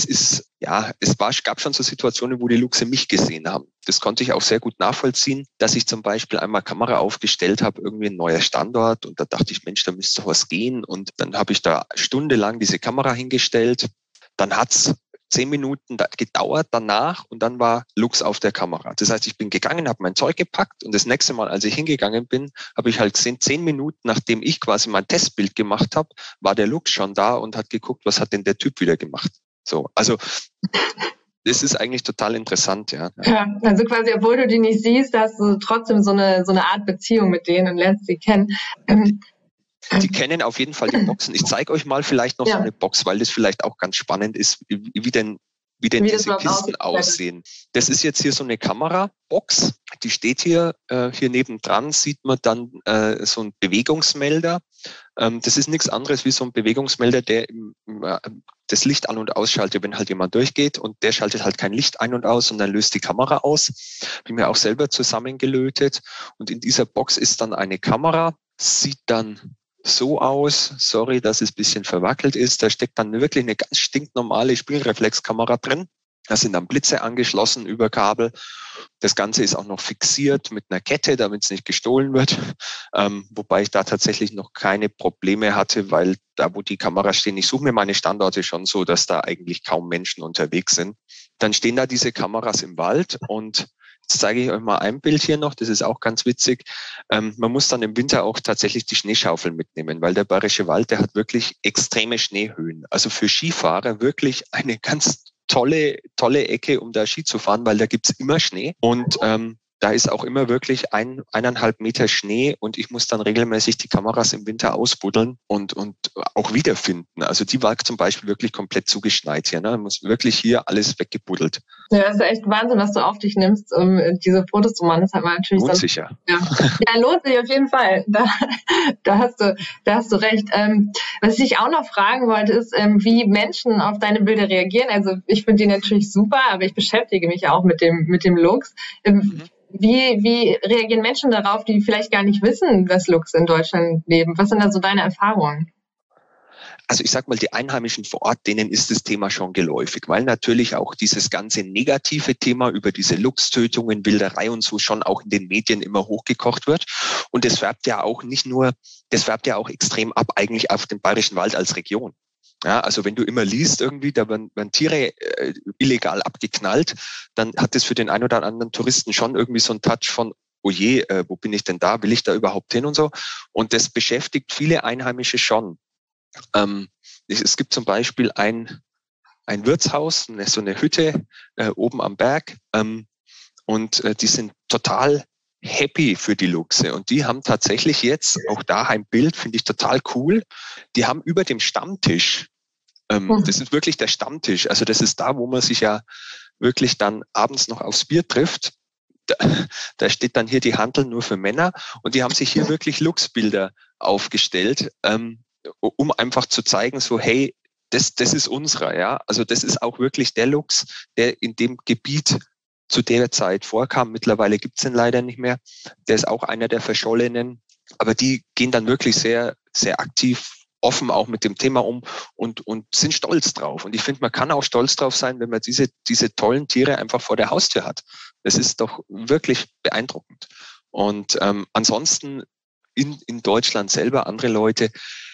gab schon so Situationen, wo die Luchse mich gesehen haben. Das konnte ich auch sehr gut nachvollziehen, dass ich zum Beispiel einmal Kamera aufgestellt habe, irgendwie ein neuer Standort. Und da dachte ich, Mensch, da müsste was gehen. Und dann habe ich da stundenlang diese Kamera hingestellt. Dann hat's 10 Minuten gedauert danach und dann war Luchs auf der Kamera. Das heißt, ich bin gegangen, habe mein Zeug gepackt und das nächste Mal, als ich hingegangen bin, habe ich halt gesehen, 10 Minuten, nachdem ich quasi mein Testbild gemacht habe, war der Luchs schon da und hat geguckt, was hat denn der Typ wieder gemacht. So, also das ist eigentlich total interessant, ja. Ja, also quasi, obwohl du die nicht siehst, hast du trotzdem so eine Art Beziehung mit denen und lernst sie kennen. Die kennen auf jeden Fall die Boxen. Ich zeige euch mal vielleicht noch so eine Box, weil das vielleicht auch ganz spannend ist, wie denn diese Kisten aussehen. Das ist jetzt hier so eine Kamerabox, die steht hier nebendran, sieht man dann so ein Bewegungsmelder. Das ist nichts anderes wie so ein Bewegungsmelder, der das Licht an- und ausschaltet, wenn halt jemand durchgeht, und der schaltet halt kein Licht ein und aus, sondern löst die Kamera aus. Bin mir auch selber zusammengelötet, und in dieser Box ist dann eine Kamera, sieht dann so aus, sorry, dass es ein bisschen verwackelt ist, da steckt dann wirklich eine ganz stinknormale Spiegelreflexkamera drin. Da sind dann Blitze angeschlossen über Kabel. Das Ganze ist auch noch fixiert mit einer Kette, damit es nicht gestohlen wird. Wobei ich da tatsächlich noch keine Probleme hatte, weil da, wo die Kameras stehen, ich suche mir meine Standorte schon so, dass da eigentlich kaum Menschen unterwegs sind. Dann stehen da diese Kameras im Wald, und jetzt zeige ich euch mal ein Bild hier noch, das ist auch ganz witzig. Man muss dann im Winter auch tatsächlich die Schneeschaufel mitnehmen, weil der Bayerische Wald, der hat wirklich extreme Schneehöhen. Also für Skifahrer wirklich eine ganz tolle Ecke, um da Ski zu fahren, weil da gibt's immer Schnee, und da ist auch immer wirklich 1,5 Meter Schnee, und ich muss dann regelmäßig die Kameras im Winter ausbuddeln und auch wiederfinden. Also die war zum Beispiel wirklich komplett zugeschneit hier. Ne? Man muss wirklich hier alles weggebuddelt. Ja, das ist echt Wahnsinn, was du auf dich nimmst, um diese Fotos zu machen. Das hat man natürlich lohnt sich ja. Ja, lohnt sich auf jeden Fall. Da hast du recht. Was ich auch noch fragen wollte, ist, wie Menschen auf deine Bilder reagieren. Also ich finde die natürlich super, aber ich beschäftige mich ja auch mit dem Luchs. Wie reagieren Menschen darauf, die vielleicht gar nicht wissen, dass Luchse in Deutschland leben? Was sind da so deine Erfahrungen? Also ich sag mal, die Einheimischen vor Ort, denen ist das Thema schon geläufig, weil natürlich auch dieses ganze negative Thema über diese Luchstötungen, Wilderei und so schon auch in den Medien immer hochgekocht wird. Und das färbt ja auch extrem ab eigentlich auf den Bayerischen Wald als Region. Ja, also wenn du immer liest irgendwie, da werden Tiere illegal abgeknallt, dann hat das für den einen oder anderen Touristen schon irgendwie so einen Touch von, oh je, wo bin ich denn da? Will ich da überhaupt hin und so? Und das beschäftigt viele Einheimische schon. Es gibt zum Beispiel ein Wirtshaus, so eine Hütte oben am Berg, und die sind total happy für die Luchse. Und die haben tatsächlich jetzt, auch da ein Bild, finde ich total cool, die haben über dem Stammtisch, das ist wirklich der Stammtisch, also das ist da, wo man sich ja wirklich dann abends noch aufs Bier trifft, da steht dann hier die Hantel nur für Männer und die haben sich hier wirklich Luchsbilder aufgestellt, um einfach zu zeigen, so hey, das ist unserer, ja. Also das ist auch wirklich der Luchs, der in dem Gebiet zu der Zeit vorkam. Mittlerweile gibt's ihn leider nicht mehr. Der ist auch einer der Verschollenen. Aber die gehen dann wirklich sehr, sehr aktiv, offen auch mit dem Thema um und sind stolz drauf. Und ich finde, man kann auch stolz drauf sein, wenn man diese tollen Tiere einfach vor der Haustür hat. Das ist doch wirklich beeindruckend. Und ansonsten in Deutschland selber, andere Leute,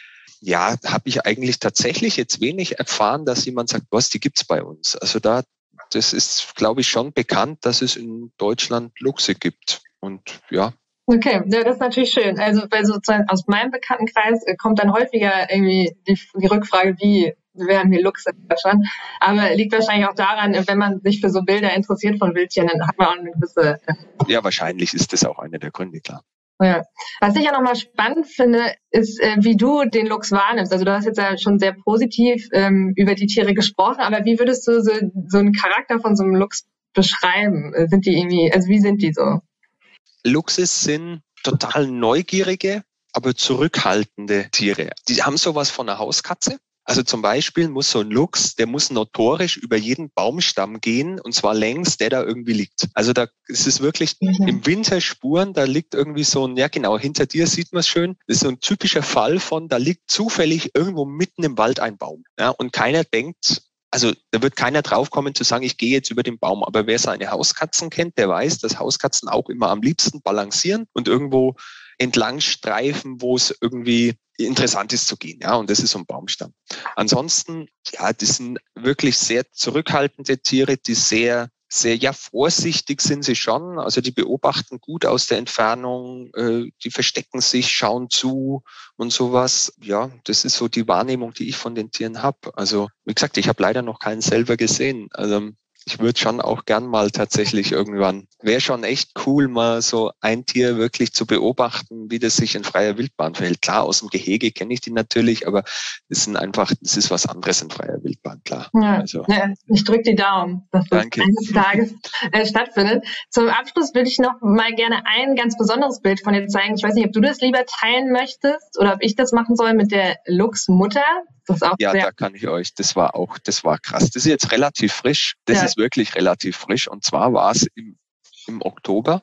ja, habe ich eigentlich tatsächlich jetzt wenig erfahren, dass jemand sagt, was, die gibt's bei uns. Also das ist, glaube ich, schon bekannt, dass es in Deutschland Luchse gibt. Und ja. Okay, ja, das ist natürlich schön. Also weil sozusagen aus meinem Bekanntenkreis kommt dann häufiger irgendwie die Rückfrage, wir haben hier Luchse in Deutschland. Aber liegt wahrscheinlich auch daran, wenn man sich für so Bilder interessiert von Wildtieren, dann hat man auch eine gewisse... Ja, wahrscheinlich ist das auch einer der Gründe, klar. Ja. Was ich ja nochmal spannend finde, ist, wie du den Luchs wahrnimmst. Also du hast jetzt ja schon sehr positiv über die Tiere gesprochen, aber wie würdest du so einen Charakter von so einem Luchs beschreiben? Sind die irgendwie, also wie sind die so? Luchse sind total neugierige, aber zurückhaltende Tiere. Die haben sowas von einer Hauskatze. Also zum Beispiel muss so ein Luchs, der muss notorisch über jeden Baumstamm gehen und zwar längs, der da irgendwie liegt. Also da ist es wirklich im Winter Spuren, da liegt irgendwie so ein, ja genau, hinter dir sieht man es schön, das ist so ein typischer Fall von, da liegt zufällig irgendwo mitten im Wald ein Baum. Ja, und keiner denkt, also da wird keiner draufkommen zu sagen, ich gehe jetzt über den Baum. Aber wer seine Hauskatzen kennt, der weiß, dass Hauskatzen auch immer am liebsten balancieren und irgendwo entlang streifen, wo es irgendwie interessant ist zu gehen. Ja, und das ist so ein Baumstamm. Ansonsten, ja, das sind wirklich sehr zurückhaltende Tiere, die sehr, ja, vorsichtig sind sie schon. Also die beobachten gut aus der Entfernung, die verstecken sich, schauen zu und sowas. Ja, das ist so die Wahrnehmung, die ich von den Tieren habe. Also wie gesagt, ich habe leider noch keinen selber gesehen. Also ich würde schon auch gern mal tatsächlich irgendwann, wäre schon echt cool, mal so ein Tier wirklich zu beobachten, wie das sich in freier Wildbahn verhält. Klar, aus dem Gehege kenne ich die natürlich, aber das ist was anderes in freier Wildbahn, klar. Ja, also. Ja, ich drücke die Daumen, dass das eines Tages stattfindet. Zum Abschluss würde ich noch mal gerne ein ganz besonderes Bild von dir zeigen. Ich weiß nicht, ob du das lieber teilen möchtest oder ob ich das machen soll mit der Luchsmutter. Das auch ja, da kann ich euch, das war krass. Das ist jetzt relativ frisch. Das ist wirklich relativ frisch. Und zwar war es im Oktober.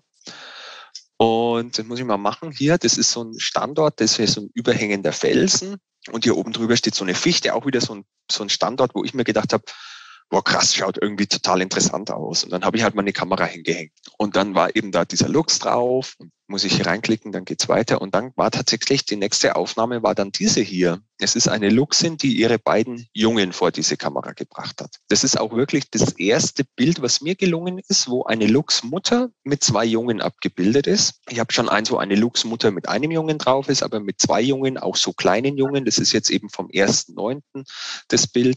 Und das muss ich mal machen hier. Das ist so ein Standort, das ist so ein überhängender Felsen. Und hier oben drüber steht so eine Fichte, auch wieder so ein Standort, wo ich mir gedacht habe, boah, krass, schaut irgendwie total interessant aus. Und dann habe ich halt mal eine Kamera hingehängt. Und dann war eben da dieser Luchs drauf. Und muss ich hier reinklicken, dann geht's weiter. Und dann war tatsächlich, die nächste Aufnahme war dann diese hier. Es ist eine Luchsin, die ihre beiden Jungen vor diese Kamera gebracht hat. Das ist auch wirklich das erste Bild, was mir gelungen ist, wo eine Luchsmutter mit 2 Jungen abgebildet ist. Ich habe schon wo eine Luchsmutter mit einem Jungen drauf ist, aber mit 2 Jungen, auch so kleinen Jungen. Das ist jetzt eben vom 1.9. das Bild.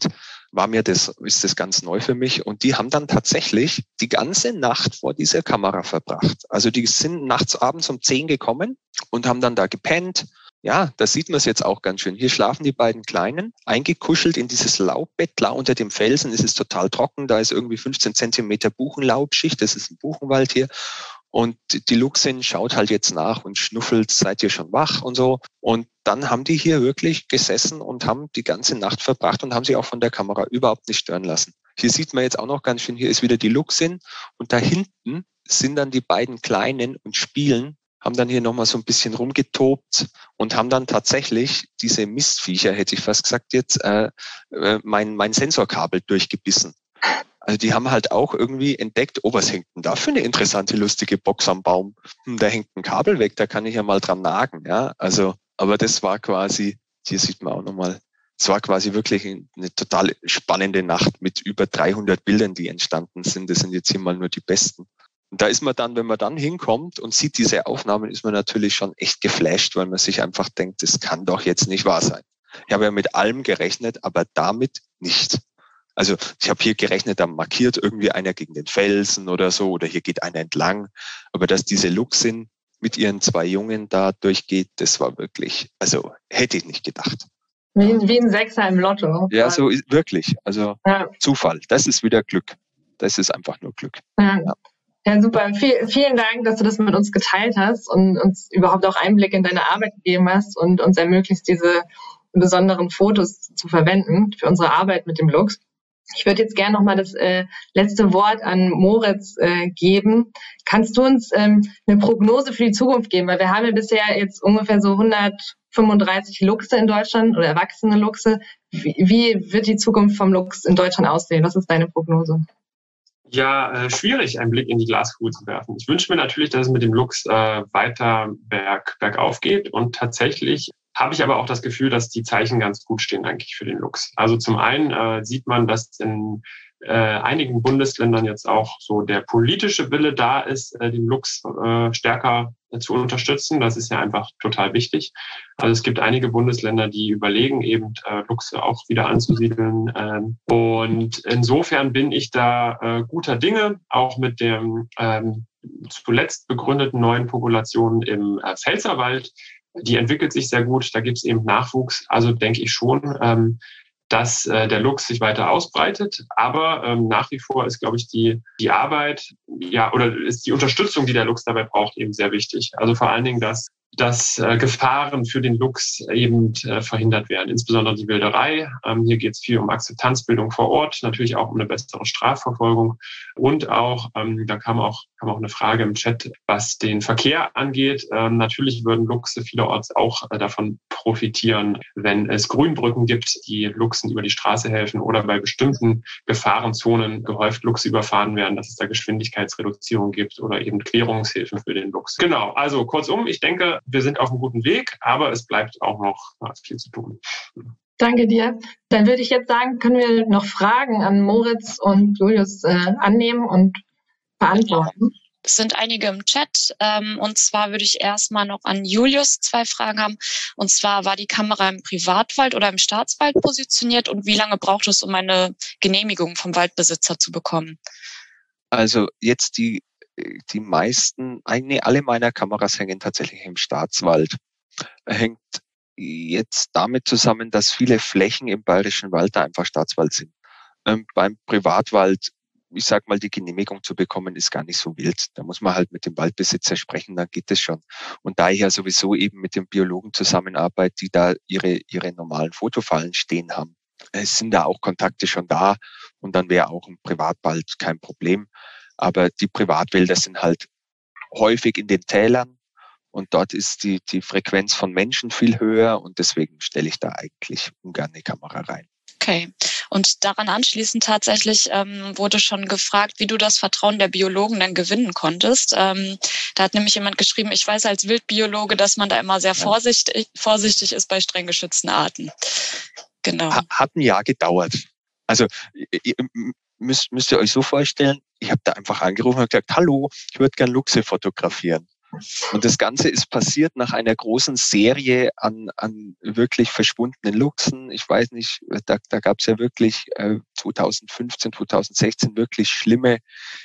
Ist das ganz neu für mich. Und die haben dann tatsächlich die ganze Nacht vor dieser Kamera verbracht. Also die sind abends um 10 gekommen und haben dann da gepennt. Ja, da sieht man es jetzt auch ganz schön. Hier schlafen die beiden Kleinen, eingekuschelt in dieses Laubbett. Klar, unter dem Felsen ist es total trocken. Da ist irgendwie 15 Zentimeter Buchenlaubschicht. Das ist ein Buchenwald hier. Und die Luchsin schaut halt jetzt nach und schnuffelt, seid ihr schon wach und so. Und dann haben die hier wirklich gesessen und haben die ganze Nacht verbracht und haben sich auch von der Kamera überhaupt nicht stören lassen. Hier sieht man jetzt auch noch ganz schön, hier ist wieder die Luchsin und da hinten sind dann die beiden Kleinen und spielen, haben dann hier nochmal so ein bisschen rumgetobt und haben dann tatsächlich diese Mistviecher, hätte ich fast gesagt jetzt, mein Sensorkabel durchgebissen. Also die haben halt auch irgendwie entdeckt, oh, was hängt denn da für eine interessante, lustige Box am Baum? Da hängt ein Kabel weg, da kann ich ja mal dran nagen. Ja, also, aber das war quasi, hier sieht man auch nochmal, es war quasi wirklich eine total spannende Nacht mit über 300 Bildern, die entstanden sind. Das sind jetzt hier mal nur die besten. Und da ist man dann, wenn man dann hinkommt und sieht diese Aufnahmen, ist man natürlich schon echt geflasht, weil man sich einfach denkt, das kann doch jetzt nicht wahr sein. Ich habe ja mit allem gerechnet, aber damit nicht. Also ich habe hier gerechnet, da markiert irgendwie einer gegen den Felsen oder so, oder hier geht einer entlang. Aber dass diese Luchsin mit ihren 2 Jungen da durchgeht, das war wirklich, also hätte ich nicht gedacht. Wie ein Sechser im Lotto. Ja, so ist wirklich. Also Zufall. Das ist wieder Glück. Das ist einfach nur Glück. Ja. Ja, super. Vielen Dank, dass du das mit uns geteilt hast und uns überhaupt auch Einblick in deine Arbeit gegeben hast und uns ermöglicht, diese besonderen Fotos zu verwenden für unsere Arbeit mit dem Luchs. Ich würde jetzt gerne nochmal das letzte Wort an Moritz geben. Kannst du uns eine Prognose für die Zukunft geben? Weil wir haben ja bisher jetzt ungefähr so 135 Luchse in Deutschland oder erwachsene Luchse. Wie wird die Zukunft vom Luchs in Deutschland aussehen? Was ist deine Prognose? Ja, schwierig, einen Blick in die Glaskugel zu werfen. Ich wünsche mir natürlich, dass es mit dem Luchs weiter bergauf geht. Und tatsächlich habe ich aber auch das Gefühl, dass die Zeichen ganz gut stehen eigentlich für den Luchs. Also zum einen sieht man, dass in einigen Bundesländern jetzt auch so der politische Wille da ist, den Luchs stärker zu unterstützen. Das ist ja einfach total wichtig. Also es gibt einige Bundesländer, die überlegen, eben Luchse auch wieder anzusiedeln. Und insofern bin ich da guter Dinge, auch mit dem zuletzt begründeten neuen Population im Pfälzerwald. Die entwickelt sich sehr gut, da gibt es eben Nachwuchs. Also denke ich schon, dass der Luchs sich weiter ausbreitet. Aber nach wie vor ist, glaube ich, die Arbeit, ja, oder ist die Unterstützung, die der Luchs dabei braucht, eben sehr wichtig. Also vor allen Dingen, dass Gefahren für den Luchs eben verhindert werden, insbesondere die Wilderei. Hier geht es viel um Akzeptanzbildung vor Ort, natürlich auch um eine bessere Strafverfolgung und auch, da kam auch eine Frage im Chat, was den Verkehr angeht. Natürlich würden Luchse vielerorts auch davon profitieren, wenn es Grünbrücken gibt, die Luchsen über die Straße helfen oder bei bestimmten Gefahrenzonen gehäuft Luchse überfahren werden, dass es da Geschwindigkeitsreduzierung gibt oder eben Querungshilfen für den Luchs. Genau, also kurzum, ich denke, wir sind auf einem guten Weg, aber es bleibt auch noch viel zu tun. Danke dir. Dann würde ich jetzt sagen, können wir noch Fragen an Moritz und Julius annehmen und beantworten. Es sind einige im Chat. Und zwar würde ich erstmal noch an Julius 2 Fragen haben. Und zwar, war die Kamera im Privatwald oder im Staatswald positioniert und wie lange braucht es, um eine Genehmigung vom Waldbesitzer zu bekommen? Also jetzt die meisten, eigentlich alle meiner Kameras hängen tatsächlich im Staatswald. Hängt jetzt damit zusammen, dass viele Flächen im Bayerischen Wald da einfach Staatswald sind. Beim Privatwald, ich sag mal, die Genehmigung zu bekommen, ist gar nicht so wild. Da muss man halt mit dem Waldbesitzer sprechen, dann geht es schon. Und da ich ja sowieso eben mit den Biologen zusammenarbeite, die da ihre normalen Fotofallen stehen haben, sind da auch Kontakte schon da und dann wäre auch ein Privatwald kein Problem. Aber die Privatwälder sind halt häufig in den Tälern und dort ist die Frequenz von Menschen viel höher und deswegen stelle ich da eigentlich ungern eine Kamera rein. Okay. Und daran anschließend tatsächlich wurde schon gefragt, wie du das Vertrauen der Biologen dann gewinnen konntest. Da hat nämlich jemand geschrieben, ich weiß als Wildbiologe, dass man da immer sehr vorsichtig ist bei streng geschützten Arten. Genau. Hat ein Jahr gedauert. Also müsst ihr euch so vorstellen, ich habe da einfach angerufen und gesagt, hallo, ich würde gern Luchse fotografieren. Und das Ganze ist passiert nach einer großen Serie an wirklich verschwundenen Luchsen. Ich weiß nicht, da gab es ja wirklich 2015, 2016 wirklich schlimme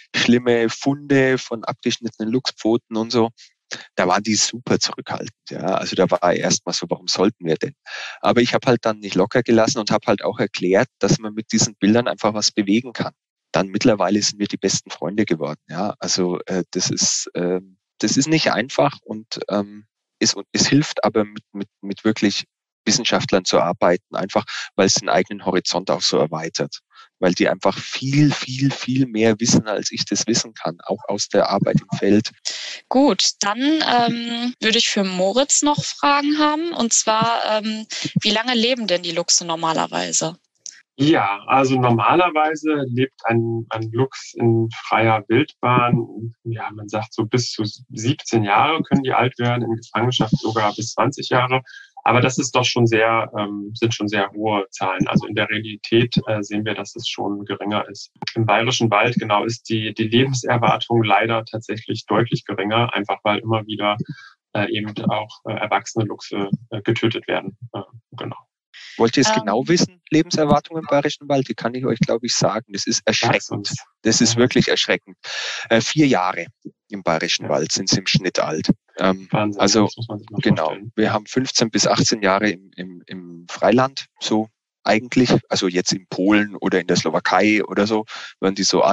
Funde von abgeschnittenen Luchspfoten und so. Da waren die super zurückhaltend. Ja, also da war erstmal so, warum sollten wir denn? Aber ich habe halt dann nicht locker gelassen und habe halt auch erklärt, dass man mit diesen Bildern einfach was bewegen kann. Dann mittlerweile sind wir die besten Freunde geworden. Ja, also das ist nicht einfach und es hilft aber mit wirklich Wissenschaftlern zu arbeiten, einfach weil es den eigenen Horizont auch so erweitert, weil die einfach viel, viel, viel mehr wissen, als ich das wissen kann, auch aus der Arbeit im Feld. Gut, dann würde ich für Moritz noch Fragen haben, und zwar, wie lange leben denn die Luchse normalerweise? Ja, also normalerweise lebt ein Luchs in freier Wildbahn, ja, man sagt so bis zu 17 Jahre können die alt werden, in Gefangenschaft sogar bis 20 Jahre. Aber das ist doch schon sind schon sehr hohe Zahlen. Also in der Realität sehen wir, dass es schon geringer ist. Im Bayerischen Wald genau ist die Lebenserwartung leider tatsächlich deutlich geringer, einfach weil immer wieder eben auch erwachsene Luchse getötet werden. Genau. Wollt ihr es genau wissen, Lebenserwartung im Bayerischen Wald? Die kann ich euch, glaube ich, sagen. Das ist erschreckend. Das ist wirklich erschreckend. 4 Jahre im Bayerischen Wald sind sie im Schnitt alt. Wahnsinn, also das muss man sich mal genau, vorstellen. wir haben 15 bis 18 Jahre im Freiland, so eigentlich. Also jetzt in Polen oder in der Slowakei oder so, werden die so alt.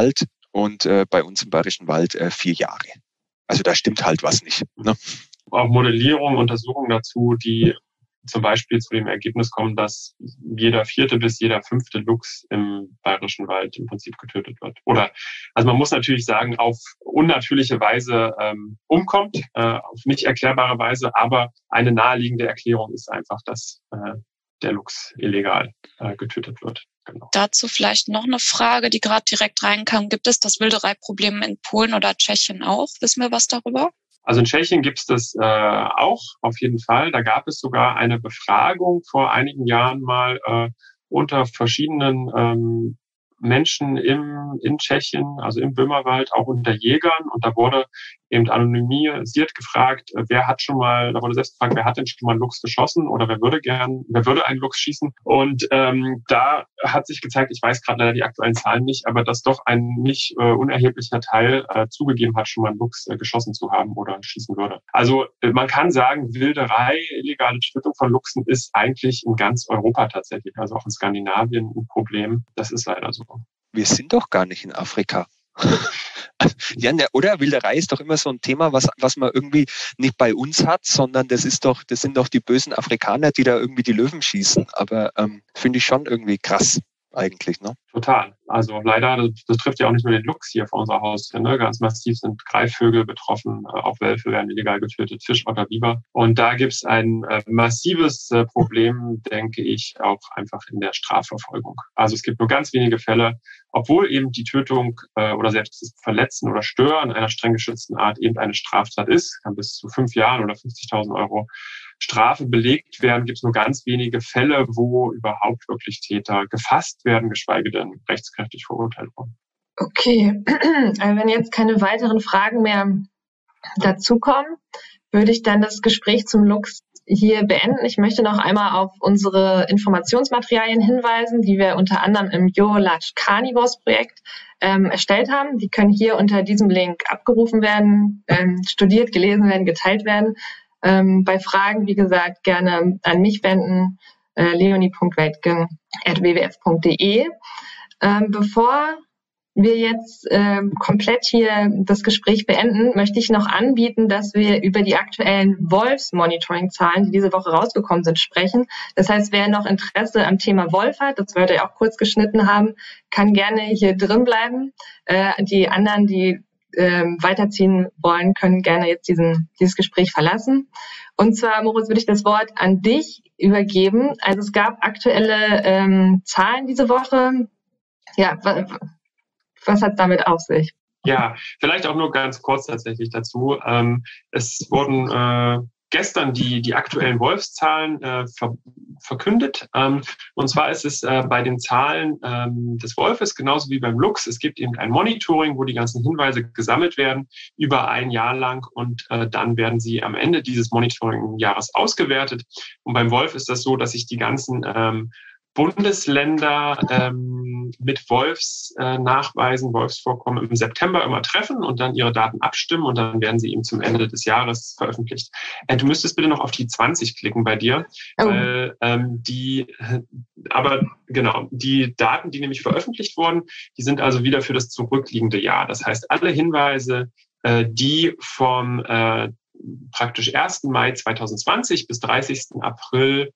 und bei uns im Bayerischen Wald 4 Jahre. Also da stimmt halt was nicht. Ne? Auch Modellierungen, Untersuchungen dazu, die zum Beispiel zu dem Ergebnis kommen, dass jeder 4. bis jeder 5. Luchs im Bayerischen Wald im Prinzip getötet wird. Oder, also man muss natürlich sagen, auf unnatürliche Weise umkommt, auf nicht erklärbare Weise, aber eine naheliegende Erklärung ist einfach, dass der Luchs illegal getötet wird. Genau. Dazu vielleicht noch eine Frage, die gerade direkt reinkam. Gibt es das Wildereiproblem in Polen oder Tschechien auch? Wissen wir was darüber? Also in Tschechien gibt es das auch, auf jeden Fall. Da gab es sogar eine Befragung vor einigen Jahren mal unter verschiedenen Menschen in Tschechien, also im Böhmerwald, auch unter Jägern. Und da wurde eben anonymisiert gefragt, da wurde selbst gefragt, wer hat denn schon mal einen Luchs geschossen oder wer würde einen Luchs schießen? Und da hat sich gezeigt, ich weiß gerade leider die aktuellen Zahlen nicht, aber dass doch ein nicht unerheblicher Teil zugegeben hat, schon mal einen Luchs geschossen zu haben oder schießen würde. Also man kann sagen, Wilderei, illegale Tötung von Luchsen ist eigentlich in ganz Europa tatsächlich, also auch in Skandinavien ein Problem. Das ist leider so. Wir sind doch gar nicht in Afrika. Ja, ne, oder? Wilderei ist doch immer so ein Thema, was man irgendwie nicht bei uns hat, sondern das sind doch die bösen Afrikaner, die da irgendwie die Löwen schießen. Aber finde ich schon irgendwie krass eigentlich, ne? Total. Also leider, das trifft ja auch nicht nur den Luchs hier vor unserer Haustür. Ne? Ganz massiv sind Greifvögel betroffen, auch Wölfe werden illegal getötet, Fischotter, Biber. Und da gibt's ein massives Problem, denke ich, auch einfach in der Strafverfolgung. Also es gibt nur ganz wenige Fälle, obwohl eben die Tötung oder selbst das Verletzen oder Stören einer streng geschützten Art eben eine Straftat ist, kann bis zu 5 Jahren oder 50.000 Euro Strafe belegt werden, gibt es nur ganz wenige Fälle, wo überhaupt wirklich Täter gefasst werden, geschweige denn rechtskräftig verurteilt wurden. Okay, wenn jetzt keine weiteren Fragen mehr dazukommen, würde ich dann das Gespräch zum Luchs hier beenden. Ich möchte noch einmal auf unsere Informationsmaterialien hinweisen, die wir unter anderem im Your Large Carnivores Projekt erstellt haben. Die können hier unter diesem Link abgerufen werden, studiert, gelesen werden, geteilt werden. Bei Fragen, wie gesagt, gerne an mich wenden, leonie.weltgen@wwf.de. Bevor wir jetzt komplett hier das Gespräch beenden, möchte ich noch anbieten, dass wir über die aktuellen Wolfsmonitoring-Zahlen, die diese Woche rausgekommen sind, sprechen. Das heißt, wer noch Interesse am Thema Wolf hat, das wir heute auch kurz geschnitten haben, kann gerne hier drin bleiben. Die anderen, die weiterziehen wollen, können gerne jetzt dieses Gespräch verlassen. Und zwar, Moritz, würde ich das Wort an dich übergeben. Also es gab aktuelle Zahlen diese Woche. Ja, was hat es damit auf sich? Ja, vielleicht auch nur ganz kurz tatsächlich dazu. Es wurden gestern die aktuellen Wolfszahlen verkündet. Und zwar ist es bei den Zahlen des Wolfes genauso wie beim Luchs. Es gibt eben ein Monitoring, wo die ganzen Hinweise gesammelt werden über ein Jahr lang und dann werden sie am Ende dieses Monitoring-Jahres ausgewertet. Und beim Wolf ist das so, dass sich die ganzen Bundesländer mit Wolfsnachweisen, Wolfsvorkommen im September immer treffen und dann ihre Daten abstimmen und dann werden sie eben zum Ende des Jahres veröffentlicht. Du müsstest bitte noch auf die 20 klicken bei dir, weil die Daten, die nämlich veröffentlicht wurden, die sind also wieder für das zurückliegende Jahr. Das heißt, alle Hinweise, die vom praktisch 1. Mai 2020 bis 30. April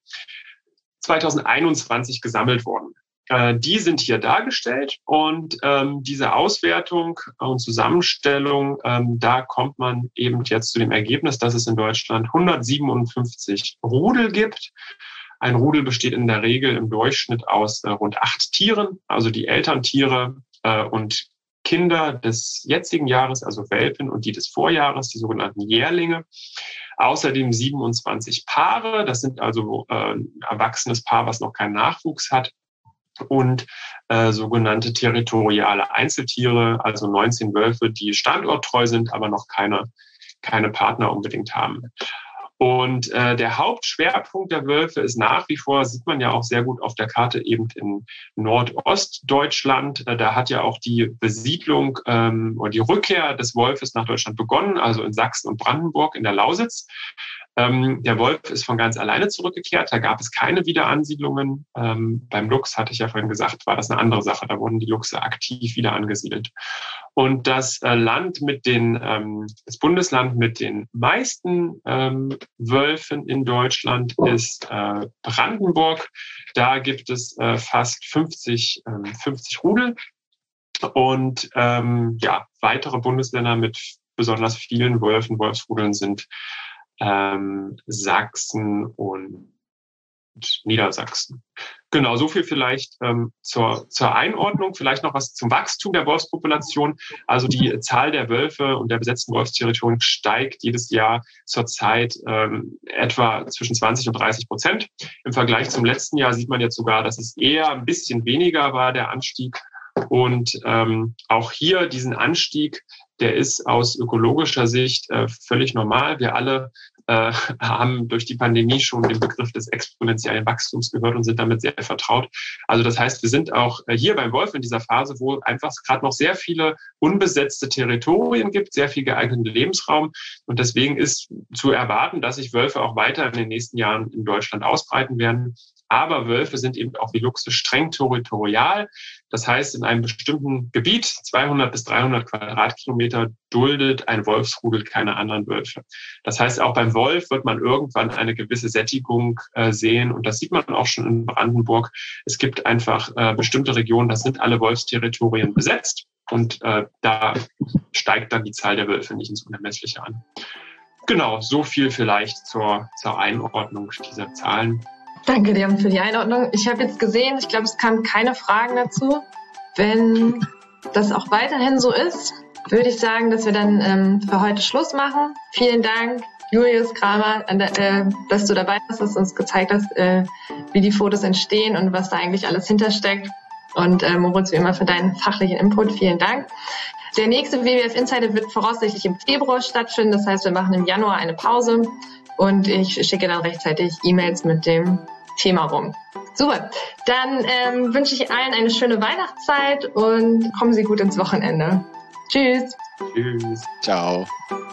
2021 gesammelt wurden. Die sind hier dargestellt und diese Auswertung und Zusammenstellung, da kommt man eben jetzt zu dem Ergebnis, dass es in Deutschland 157 Rudel gibt. Ein Rudel besteht in der Regel im Durchschnitt aus rund 8 Tieren, also die Elterntiere und Kinder des jetzigen Jahres, also Welpen und die des Vorjahres, die sogenannten Jährlinge. Außerdem 27 Paare, das sind also ein erwachsenes Paar, was noch keinen Nachwuchs hat. Und sogenannte territoriale Einzeltiere, also 19 Wölfe, die standorttreu sind, aber noch keine Partner unbedingt haben. Und der Hauptschwerpunkt der Wölfe ist nach wie vor, sieht man ja auch sehr gut auf der Karte, eben in Nordostdeutschland. Da hat ja auch die Besiedlung oder die Rückkehr des Wolfes nach Deutschland begonnen, also in Sachsen und Brandenburg in der Lausitz. Der Wolf ist von ganz alleine zurückgekehrt. Da gab es keine Wiederansiedlungen. Beim Luchs, hatte ich ja vorhin gesagt, war das eine andere Sache. Da wurden die Luchse aktiv wieder angesiedelt. Und das Bundesland mit den meisten Wölfen in Deutschland ist Brandenburg. Da gibt es fast 50 Rudel. Und weitere Bundesländer mit besonders vielen Wolfsrudeln sind Sachsen und Niedersachsen. Genau, so viel vielleicht zur Einordnung. Vielleicht noch was zum Wachstum der Wolfspopulation. Also die Zahl der Wölfe und der besetzten Wolfsterritorien steigt jedes Jahr zurzeit etwa zwischen 20% und 30%. Im Vergleich zum letzten Jahr sieht man jetzt sogar, dass es eher ein bisschen weniger war, der Anstieg. Und auch hier diesen Anstieg, der ist aus ökologischer Sicht völlig normal. Wir alle haben durch die Pandemie schon den Begriff des exponentiellen Wachstums gehört und sind damit sehr vertraut. Also das heißt, wir sind auch hier beim Wolf in dieser Phase, wo einfach gerade noch sehr viele unbesetzte Territorien gibt, sehr viel geeigneten Lebensraum. Und deswegen ist zu erwarten, dass sich Wölfe auch weiter in den nächsten Jahren in Deutschland ausbreiten werden. Aber Wölfe sind eben auch wie Luchse streng territorial. Das heißt, in einem bestimmten Gebiet, 200 bis 300 Quadratkilometer, duldet ein Wolfsrudel keine anderen Wölfe. Das heißt, auch beim Wolf wird man irgendwann eine gewisse Sättigung sehen. Und das sieht man auch schon in Brandenburg. Es gibt einfach bestimmte Regionen, das sind alle Wolfsterritorien besetzt. Und da steigt dann die Zahl der Wölfe nicht ins Unermessliche an. Genau, so viel vielleicht zur Einordnung dieser Zahlen. Danke dir für die Einordnung. Ich habe jetzt gesehen, ich glaube, es kamen keine Fragen dazu. Wenn das auch weiterhin so ist, würde ich sagen, dass wir dann für heute Schluss machen. Vielen Dank, Julius Kramer, dass du dabei warst, dass du uns gezeigt hast, wie die Fotos entstehen und was da eigentlich alles hintersteckt. Und Moritz, wie immer, für deinen fachlichen Input. Vielen Dank. Der nächste WWF Insider wird voraussichtlich im Februar stattfinden. Das heißt, wir machen im Januar eine Pause. Und ich schicke dann rechtzeitig E-Mails mit dem Thema rum. Super, dann wünsche ich allen eine schöne Weihnachtszeit und kommen Sie gut ins Wochenende. Tschüss. Tschüss. Ciao.